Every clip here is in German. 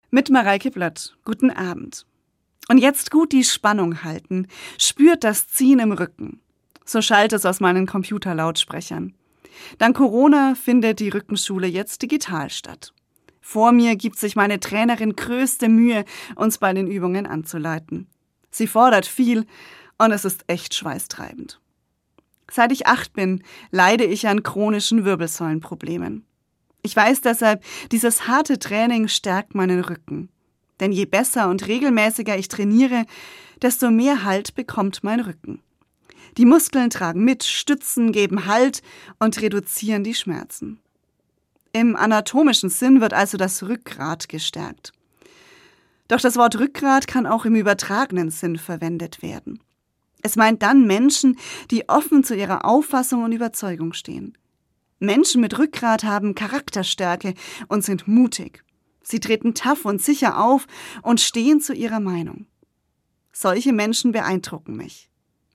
Mit Mareike Blött. Guten Abend. Und jetzt gut die Spannung halten. Spürt das Ziehen im Rücken. So schallt es aus meinen Computerlautsprechern. Dank Corona findet die Rückenschule jetzt digital statt. Vor mir gibt sich meine Trainerin größte Mühe, uns bei den Übungen anzuleiten. Sie fordert viel und es ist echt schweißtreibend. Seit ich 8 bin, leide ich an chronischen Wirbelsäulenproblemen. Ich weiß deshalb, dieses harte Training stärkt meinen Rücken. Denn je besser und regelmäßiger ich trainiere, desto mehr Halt bekommt mein Rücken. Die Muskeln tragen mit, stützen, geben Halt und reduzieren die Schmerzen. Im anatomischen Sinn wird also das Rückgrat gestärkt. Doch das Wort Rückgrat kann auch im übertragenen Sinn verwendet werden. Es meint dann Menschen, die offen zu ihrer Auffassung und Überzeugung stehen. Menschen mit Rückgrat haben Charakterstärke und sind mutig. Sie treten tough und sicher auf und stehen zu ihrer Meinung. Solche Menschen beeindrucken mich.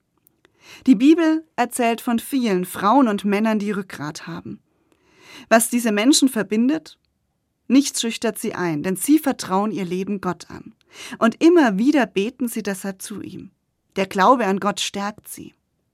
Die Bibel erzählt von vielen Frauen und Männern, die Rückgrat haben. Was diese Menschen verbindet? Nichts schüchtert sie ein, denn sie vertrauen ihr Leben Gott an. Und immer wieder beten sie deshalb zu ihm. Der Glaube an Gott stärkt sie.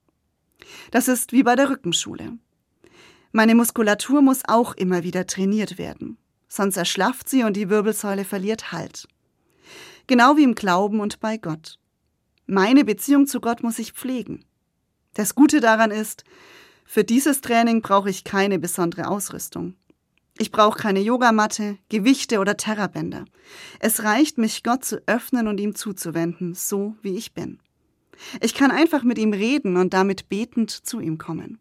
Das ist wie bei der Rückenschule. Meine Muskulatur muss auch immer wieder trainiert werden, sonst erschlafft sie und die Wirbelsäule verliert Halt. Genau wie im Glauben und bei Gott. Meine Beziehung zu Gott muss ich pflegen. Das Gute daran ist, für dieses Training brauche ich keine besondere Ausrüstung. Ich brauche keine Yogamatte, Gewichte oder Terrabänder. Es reicht, mich Gott zu öffnen und ihm zuzuwenden, so wie ich bin. Ich kann einfach mit ihm reden und damit betend zu ihm kommen.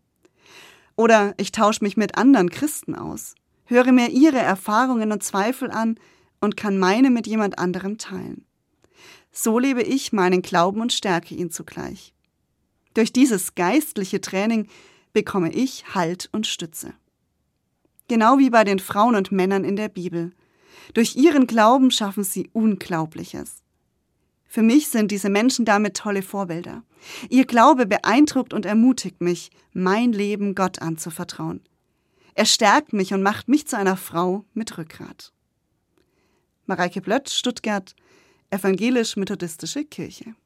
Oder ich tausche mich mit anderen Christen aus, höre mir ihre Erfahrungen und Zweifel an und kann meine mit jemand anderem teilen. So lebe ich meinen Glauben und stärke ihn zugleich. Durch dieses geistliche Training bekomme ich Halt und Stütze. Genau wie bei den Frauen und Männern in der Bibel. Durch ihren Glauben schaffen sie Unglaubliches. Für mich sind diese Menschen damit tolle Vorbilder. Ihr Glaube beeindruckt und ermutigt mich, mein Leben Gott anzuvertrauen. Er stärkt mich und macht mich zu einer Frau mit Rückgrat. Mareike Blött, Stuttgart, Evangelisch-Methodistische Kirche.